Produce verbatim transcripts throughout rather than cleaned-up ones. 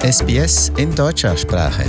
S B S in deutscher Sprache.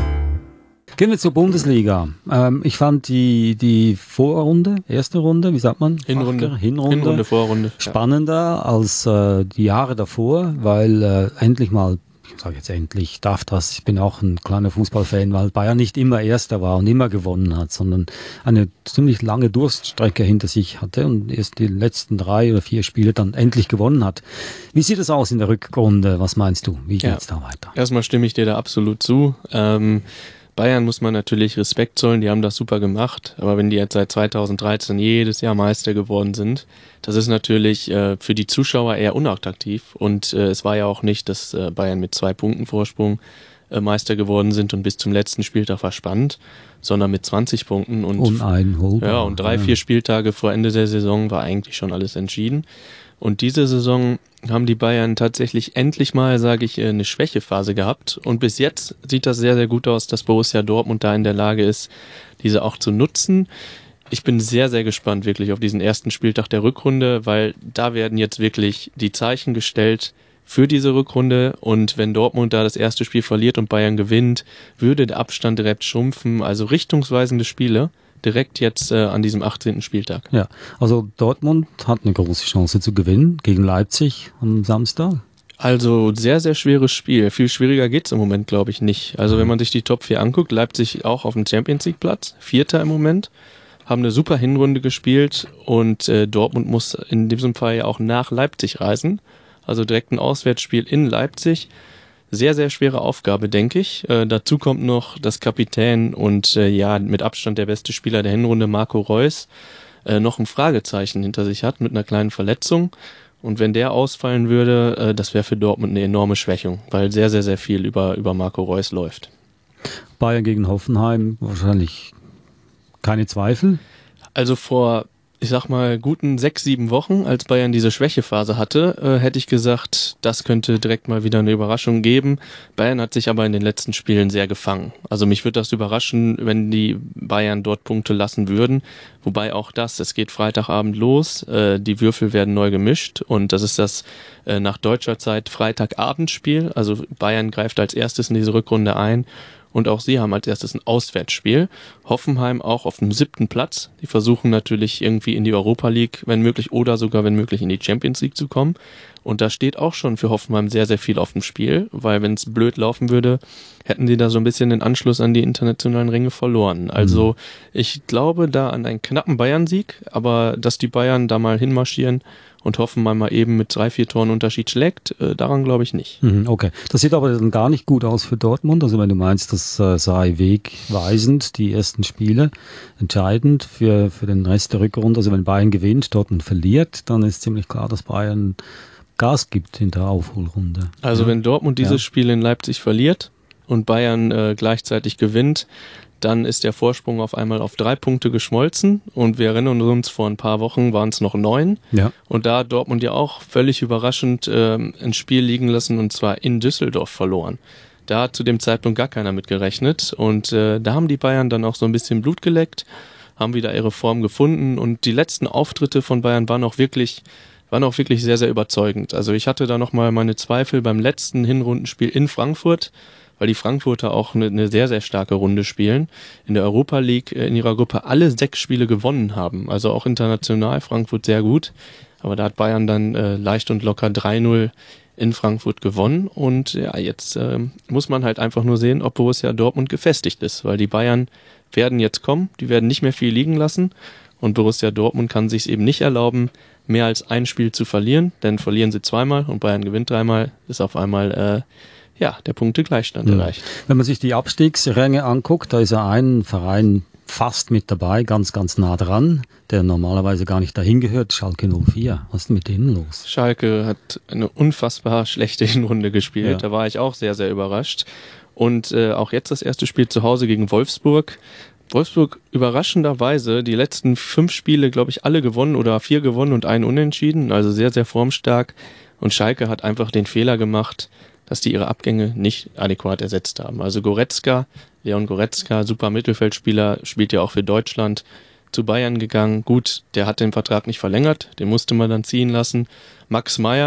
Gehen wir zur Bundesliga. Ähm, ich fand die, die Vorrunde, erste Runde, wie sagt man? Hinrunde. Hinrunde, Hinrunde, Vorrunde. Spannender ja. als äh, die Jahre davor, weil äh, endlich mal, ich sage jetzt endlich, darf das, ich bin auch ein kleiner Fußballfan, weil Bayern nicht immer Erster war und immer gewonnen hat, sondern eine ziemlich lange Durststrecke hinter sich hatte und erst die letzten drei oder vier Spiele dann endlich gewonnen hat. Wie sieht es aus in der Rückrunde? Was meinst du? Wie geht's ja. da weiter? Erstmal stimme ich dir da absolut zu. Ähm, Bayern muss man natürlich Respekt zollen, die haben das super gemacht, aber wenn die jetzt seit zweitausenddreizehn jedes Jahr Meister geworden sind, das ist natürlich äh, für die Zuschauer eher unattraktiv und äh, es war ja auch nicht, dass äh, Bayern mit zwei Punkten Vorsprung äh, Meister geworden sind und bis zum letzten Spieltag war spannend, sondern mit zwanzig Punkten und, uneinholbar. Ja, und drei, ja. vier Spieltage vor Ende der Saison war eigentlich schon alles entschieden. Und diese Saison haben die Bayern tatsächlich endlich mal, sage ich, eine Schwächephase gehabt. Und bis jetzt sieht das sehr, sehr gut aus, dass Borussia Dortmund da in der Lage ist, diese auch zu nutzen. Ich bin sehr, sehr gespannt wirklich auf diesen ersten Spieltag der Rückrunde, weil da werden jetzt wirklich die Zeichen gestellt für diese Rückrunde. Und wenn Dortmund da das erste Spiel verliert und Bayern gewinnt, würde der Abstand direkt schrumpfen. Also richtungsweisende Spiele. Direkt jetzt äh, an diesem achtzehnten Spieltag. Ja, also Dortmund hat eine große Chance zu gewinnen gegen Leipzig am Samstag. Also sehr, sehr schweres Spiel. Viel schwieriger geht's im Moment, glaube ich, nicht. Also mhm. wenn man sich die Top vier anguckt, Leipzig auch auf dem Champions League Platz, Vierter im Moment, haben eine super Hinrunde gespielt und äh, Dortmund muss in diesem Fall ja auch nach Leipzig reisen. Also direkt ein Auswärtsspiel in Leipzig. Sehr, sehr schwere Aufgabe, denke ich. Äh, dazu kommt noch das Kapitän und äh, ja, mit Abstand der beste Spieler der Hinrunde, Marco Reus, äh, noch ein Fragezeichen hinter sich hat mit einer kleinen Verletzung. Und wenn der ausfallen würde, äh, das wäre für Dortmund eine enorme Schwächung, weil sehr, sehr, sehr viel über, über Marco Reus läuft. Bayern gegen Hoffenheim, wahrscheinlich keine Zweifel? Also vor... ich sag mal, guten sechs, sieben Wochen, als Bayern diese Schwächephase hatte, äh, hätte ich gesagt, das könnte direkt mal wieder eine Überraschung geben. Bayern hat sich aber in den letzten Spielen sehr gefangen. Also mich würde das überraschen, wenn die Bayern dort Punkte lassen würden. Wobei auch das, es geht Freitagabend los, äh, die Würfel werden neu gemischt und das ist das äh, nach deutscher Zeit Freitagabendspiel. Also Bayern greift als erstes in diese Rückrunde ein. Und auch sie haben als erstes ein Auswärtsspiel. Hoffenheim auch auf dem siebten Platz. Die versuchen natürlich irgendwie in die Europa League, wenn möglich, oder sogar wenn möglich in die Champions League zu kommen. Und da steht auch schon für Hoffenheim sehr, sehr viel auf dem Spiel, weil wenn es blöd laufen würde, hätten sie da so ein bisschen den Anschluss an die internationalen Ränge verloren. Also ich glaube da an einen knappen Bayern-Sieg, aber dass die Bayern da mal hinmarschieren und Hoffenheim mal eben mit drei, vier Toren Unterschied schlägt, äh, daran glaube ich nicht. Okay, das sieht aber dann gar nicht gut aus für Dortmund. Also wenn du meinst, das äh, sei wegweisend, die ersten Spiele, entscheidend für, für den Rest der Rückrunde. Also wenn Bayern gewinnt, Dortmund verliert, dann ist ziemlich klar, dass Bayern Gas gibt in der Aufholrunde. Also ja. wenn Dortmund dieses ja. Spiel in Leipzig verliert und Bayern äh, gleichzeitig gewinnt, dann ist der Vorsprung auf einmal auf drei Punkte geschmolzen und wir erinnern uns, vor ein paar Wochen waren es noch neun. Ja. Und da hat Dortmund ja auch völlig überraschend äh, ein Spiel liegen lassen und zwar in Düsseldorf verloren. Da hat zu dem Zeitpunkt gar keiner mit gerechnet und äh, da haben die Bayern dann auch so ein bisschen Blut geleckt, haben wieder ihre Form gefunden und die letzten Auftritte von Bayern waren auch wirklich, waren auch wirklich sehr, sehr überzeugend. Also ich hatte da nochmal meine Zweifel beim letzten Hinrundenspiel in Frankfurt, weil die Frankfurter auch eine, eine sehr, sehr starke Runde spielen. In der Europa League in ihrer Gruppe alle sechs Spiele gewonnen haben. Also auch international Frankfurt sehr gut. Aber da hat Bayern dann äh, leicht und locker drei null in Frankfurt gewonnen. Und ja, jetzt äh, muss man halt einfach nur sehen, ob Borussia Dortmund gefestigt ist. Weil die Bayern werden jetzt kommen, die werden nicht mehr viel liegen lassen. Und Borussia Dortmund kann sich eben nicht erlauben, mehr als ein Spiel zu verlieren. Denn verlieren sie zweimal und Bayern gewinnt dreimal, ist auf einmal... Äh, ja, der Punktegleichstand mhm. erreicht. Wenn man sich die Abstiegsränge anguckt, da ist ja ein Verein fast mit dabei, ganz, ganz nah dran, der normalerweise gar nicht dahin gehört, Schalke null vier. Was ist denn mit denen los? Schalke hat eine unfassbar schlechte Hinrunde gespielt, ja. Da war ich auch sehr, sehr überrascht. Und äh, auch jetzt das erste Spiel zu Hause gegen Wolfsburg. Wolfsburg überraschenderweise die letzten fünf Spiele, glaube ich, alle gewonnen oder vier gewonnen und einen unentschieden, also sehr, sehr formstark. Und Schalke hat einfach den Fehler gemacht, dass die ihre Abgänge nicht adäquat ersetzt haben. Also Goretzka, Leon Goretzka, super Mittelfeldspieler, spielt ja auch für Deutschland, zu Bayern gegangen. Gut, der hat den Vertrag nicht verlängert, den musste man dann ziehen lassen. Max Meyer,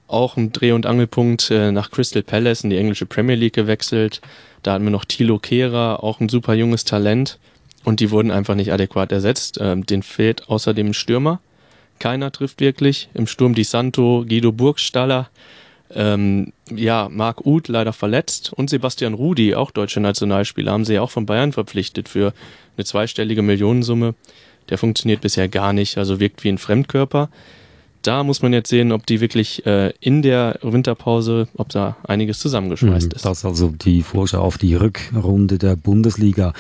auch ein Dreh- und Angelpunkt, äh, nach Crystal Palace in die englische Premier League gewechselt. Da hatten wir noch Thilo Kehrer, auch ein super junges Talent. Und die wurden einfach nicht adäquat ersetzt. Ähm, den fehlt außerdem ein Stürmer. Keiner trifft wirklich. Im Sturm Di Santo, Guido Burgstaller, ähm, ja, Marc Uth leider verletzt und Sebastian Rudi, auch deutscher Nationalspieler, haben sie ja auch von Bayern verpflichtet für eine zweistellige Millionensumme. Der funktioniert bisher gar nicht, also wirkt wie ein Fremdkörper. Da muss man jetzt sehen, ob die wirklich äh, in der Winterpause, ob da einiges zusammengeschweißt ist. Das ist also die Vorschau auf die Rückrunde der Bundesliga.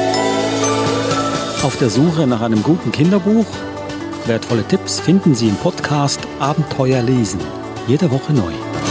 Auf der Suche nach einem guten Kinderbuch? Wertvolle Tipps finden Sie im Podcast Abenteuer lesen. Jede Woche neu.